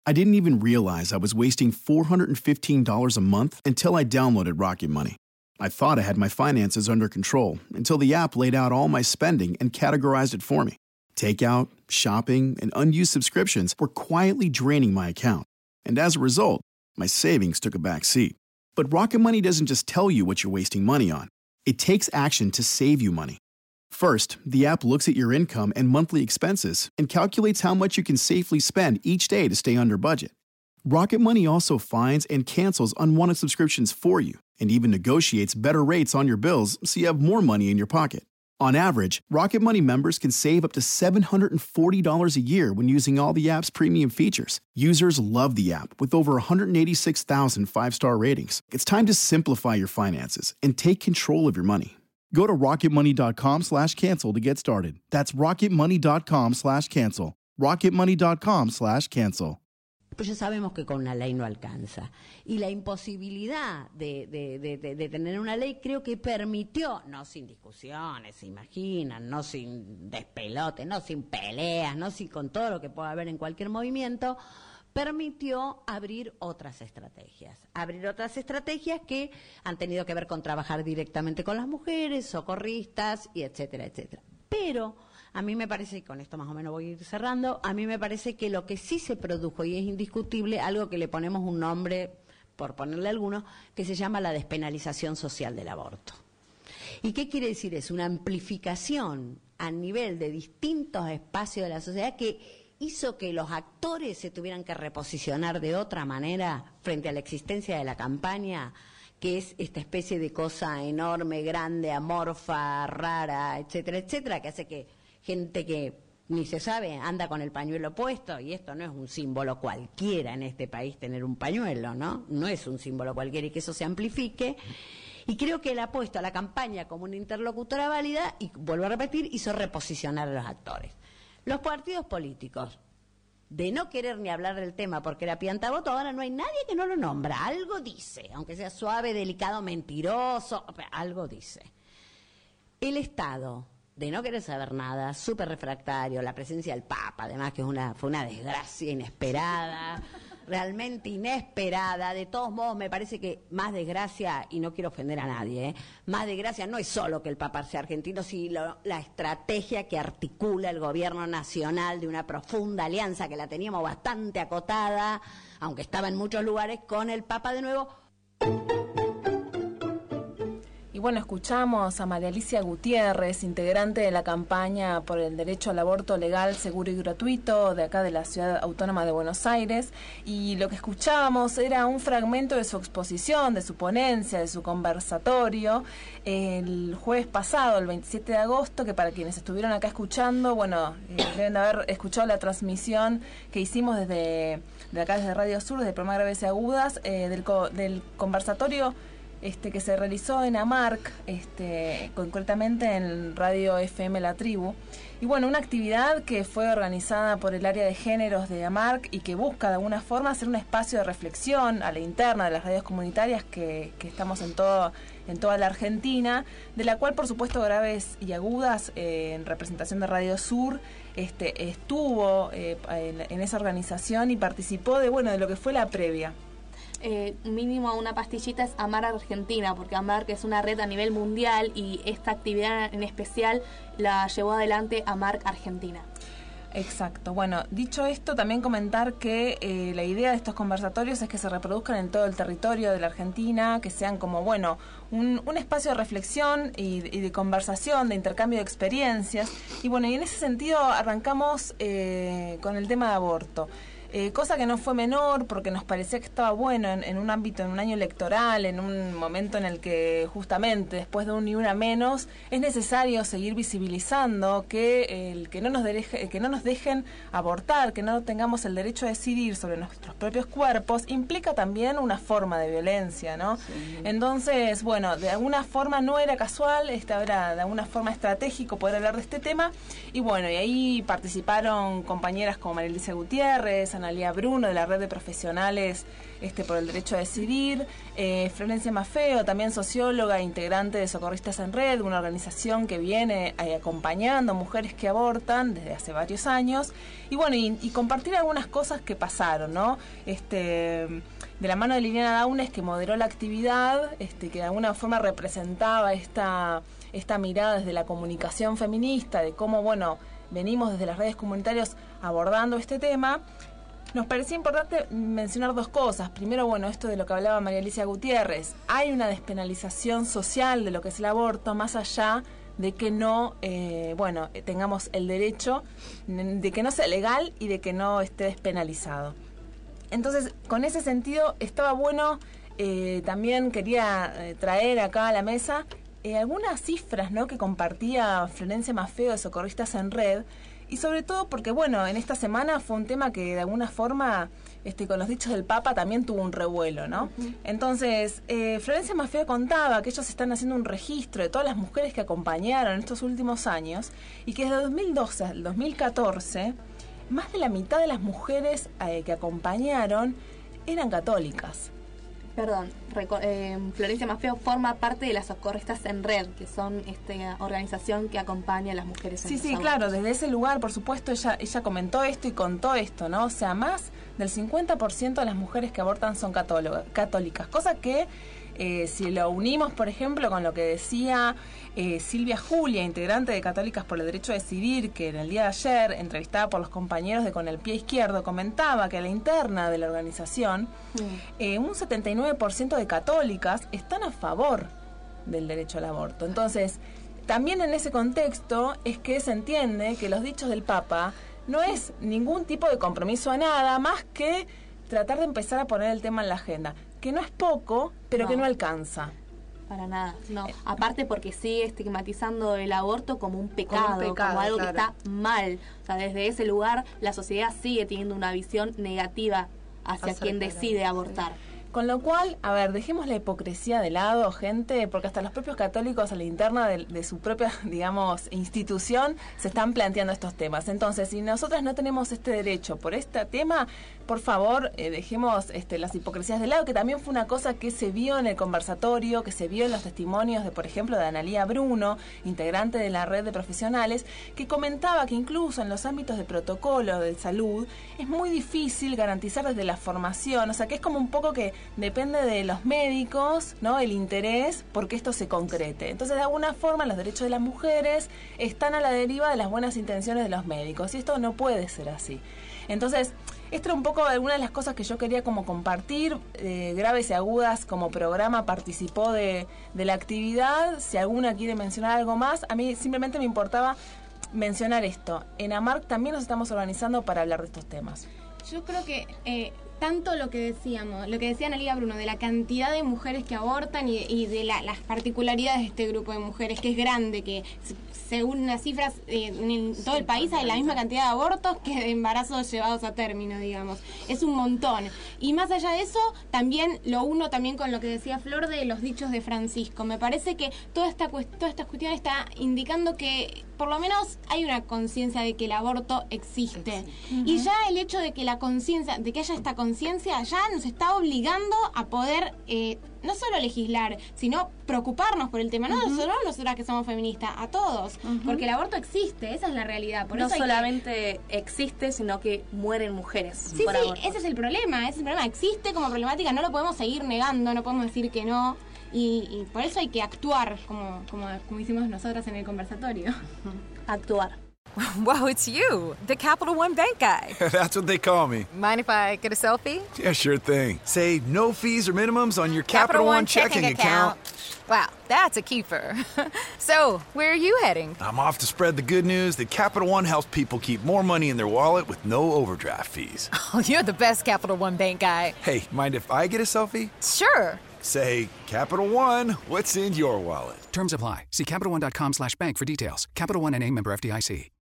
I didn't even realize I was wasting $415 a month until I downloaded Rocket Money. I thought I had my finances under control until the app laid out all my spending and categorized it for me. Takeout, shopping, and unused subscriptions were quietly draining my account. And as a result, my savings took a back seat. But Rocket Money doesn't just tell you what you're wasting money on. It takes action to save you money. First, the app looks at your income and monthly expenses and calculates how much you can safely spend each day to stay under budget. Rocket Money also finds and cancels unwanted subscriptions for you and even negotiates better rates on your bills so you have more money in your pocket. On average, Rocket Money members can save up to $740 a year when using all the app's premium features. Users love the app with over 186,000 five-star ratings. It's time to simplify your finances and take control of your money. Go to rocketmoney.com/cancel to get started. That's rocketmoney.com/cancel. rocketmoney.com/cancel. Pues ya sabemos que con una ley no alcanza. Y la imposibilidad de tener una ley creo que permitió, no sin discusiones, se imaginan, no sin despelote, no sin peleas, no sin con todo lo que pueda haber en cualquier movimiento, permitió abrir otras estrategias que han tenido que ver con trabajar directamente con las mujeres, socorristas y etcétera, etcétera. Pero a mí me parece, y con esto más o menos voy a ir cerrando, a mí me parece que lo que sí se produjo y es indiscutible, algo que le ponemos un nombre, por ponerle alguno, que se llama la despenalización social del aborto. ¿Y qué quiere decir? Es una amplificación a nivel de distintos espacios de la sociedad que hizo que los actores se tuvieran que reposicionar de otra manera frente a la existencia de la campaña, que es esta especie de cosa enorme, grande, amorfa, rara, etcétera, etcétera, que hace que gente que ni se sabe anda con el pañuelo puesto, y esto no es un símbolo cualquiera en este país tener un pañuelo, ¿no? No es un símbolo cualquiera, y que eso se amplifique. Y creo que él ha puesto a la campaña como una interlocutora válida y, vuelvo a repetir, hizo reposicionar a los actores. Los partidos políticos, de no querer ni hablar del tema porque era piantavoto, ahora no hay nadie que no lo nombra. Algo dice, aunque sea suave, delicado, mentiroso, algo dice. El Estado, de no querer saber nada, súper refractario, la presencia del Papa, además que fue una desgracia inesperada, realmente inesperada. De todos modos, me parece que más desgracia, y no quiero ofender a nadie, más desgracia no es solo que el Papa sea argentino, sino la estrategia que articula el gobierno nacional de una profunda alianza que la teníamos bastante acotada, aunque estaba en muchos lugares, con el Papa de nuevo. Y bueno, escuchamos a María Alicia Gutiérrez, integrante de la campaña por el derecho al aborto legal, seguro y gratuito de acá de la Ciudad Autónoma de Buenos Aires, y lo que escuchábamos era un fragmento de su exposición, de su ponencia, de su conversatorio el jueves pasado, el 27 de agosto, que para quienes estuvieron acá escuchando, bueno, deben haber escuchado la transmisión que hicimos desde Radio Sur, desde el programa Graves y Agudas, del conversatorio que se realizó en AMARC, concretamente en Radio FM La Tribu. Y bueno, una actividad que fue organizada por el área de géneros de AMARC y que busca de alguna forma hacer un espacio de reflexión a la interna de las radios comunitarias que estamos en toda la Argentina, de la cual por supuesto Graves y Agudas, en representación de Radio Sur, estuvo en esa organización y participó de lo que fue la previa. Mínimo una pastillita es AMARC Argentina, porque AMARC es una red a nivel mundial y esta actividad en especial la llevó adelante AMARC Argentina. Exacto. Bueno, dicho esto, también comentar que la idea de estos conversatorios es que se reproduzcan en todo el territorio de la Argentina, que sean como, un espacio de reflexión y de conversación, de intercambio de experiencias. Y bueno, y en ese sentido arrancamos con el tema de aborto. Cosa que no fue menor, porque nos parecía que estaba bueno en un ámbito, en un año electoral, en un momento en el que justamente después de un ni una menos es necesario seguir visibilizando que no nos dejen abortar, que no tengamos el derecho a decidir sobre nuestros propios cuerpos, implica también una forma de violencia, ¿no? Sí. Entonces, de alguna forma no era casual, era de alguna forma estratégico poder hablar de este tema, y ahí participaron compañeras como María Alicia Gutiérrez, Analía Bruno, de la Red de Profesionales por el Derecho a Decidir, Florencia Maffeo, también socióloga e integrante de Socorristas en Red, una organización que viene acompañando mujeres que abortan desde hace varios años, y bueno, y compartir algunas cosas que pasaron, ¿no? De la mano de Liliana Daunes, que moderó la actividad, que de alguna forma representaba esta mirada desde la comunicación feminista, de cómo, bueno, venimos desde las redes comunitarias abordando este tema. Nos parecía importante mencionar dos cosas. Primero, bueno, esto de lo que hablaba María Alicia Gutiérrez. Hay una despenalización social de lo que es el aborto, más allá de que no, tengamos el derecho, de que no sea legal y de que no esté despenalizado. Entonces, con ese sentido, estaba bueno, también quería traer acá a la mesa algunas cifras, ¿no?, que compartía Florencia Maffeo de Socorristas en Red, y sobre todo porque, bueno, en esta semana fue un tema que de alguna forma, con los dichos del Papa, también tuvo un revuelo, ¿no? Uh-huh. Entonces, Florencia Maffeo contaba que ellos están haciendo un registro de todas las mujeres que acompañaron en estos últimos años, y que desde 2012 al 2014, más de la mitad de las mujeres que acompañaron eran católicas. Perdón, Florencia Maffeo forma parte de las Socorristas en Red, que son esta organización que acompaña a las mujeres en los abortos. Claro, desde ese lugar, por supuesto, ella comentó esto y contó esto, ¿no? O sea, más del 50% de las mujeres que abortan son católicas, cosa que si lo unimos, por ejemplo, con lo que decía Silvia Julia, integrante de Católicas por el Derecho a Decidir, que en el día de ayer, entrevistada por los compañeros de Con el Pie Izquierdo, comentaba que a la interna de la organización, un 79% de católicas están a favor del derecho al aborto. Entonces, también en ese contexto es que se entiende que los dichos del Papa no es ningún tipo de compromiso a nada, más que tratar de empezar a poner el tema en la agenda, que no es poco, pero que no alcanza. Para nada, no. Aparte porque sigue estigmatizando el aborto como un pecado, como algo que está mal. O sea, desde ese lugar la sociedad sigue teniendo una visión negativa hacia quien decide abortar. Con lo cual, a ver, dejemos la hipocresía de lado, gente, porque hasta los propios católicos a la interna de su propia, digamos, institución se están planteando estos temas. Entonces, si nosotras no tenemos este derecho por este tema, por favor, dejemos las hipocresías de lado, que también fue una cosa que se vio en el conversatorio, que se vio en los testimonios de, por ejemplo, de Analía Bruno, integrante de la Red de Profesionales, que comentaba que incluso en los ámbitos de protocolo de salud es muy difícil garantizar desde la formación, o sea, que es como un poco que depende de los médicos, ¿no?, el interés porque esto se concrete. Entonces, de alguna forma, los derechos de las mujeres están a la deriva de las buenas intenciones de los médicos, y esto no puede ser así. Entonces, esto era un poco alguna de las cosas que yo quería como compartir. Graves y Agudas como programa participó de la actividad. Si alguna quiere mencionar algo más, a mí simplemente me importaba mencionar esto. En AMARC también nos estamos organizando para hablar de estos temas. Yo creo que tanto lo que decía Analía Bruno, de la cantidad de mujeres que abortan y de las particularidades de este grupo de mujeres, que es grande, que según las cifras en todo el país hay la misma cantidad de abortos que de embarazos llevados a término, digamos. Es un montón. Y más allá de eso, también lo uno también con lo que decía Flor de los dichos de Francisco. Me parece que toda esta cuestión está indicando que por lo menos hay una conciencia de que el aborto existe. Uh-huh. Y ya el hecho de que la conciencia, de que haya esta conciencia, ya nos está obligando a poder no solo legislar, sino preocuparnos por el tema. No solo nosotras que somos feministas, a todos. Porque el aborto existe, esa es la realidad. Por no eso solamente existe, sino que mueren mujeres. Sí, ese es el problema. Existe como problemática, no lo podemos seguir negando, no podemos decir que no. Y por eso hay que actuar, como hicimos nosotras en el conversatorio. Actuar. Wow, it's you, the Capital One Bank guy. That's what they call me. Mind if I get a selfie? Yeah, sure thing. Say no fees or minimums on your Capital One checking account. Wow, that's a keeper. So, where are you heading? I'm off to spread the good news that Capital One helps people keep more money in their wallet with no overdraft fees. Oh, you're the best Capital One Bank guy. Hey, mind if I get a selfie? Sure. Say, Capital One, what's in your wallet? Terms apply. See CapitalOne.com/bank for details. Capital One N.A. member FDIC.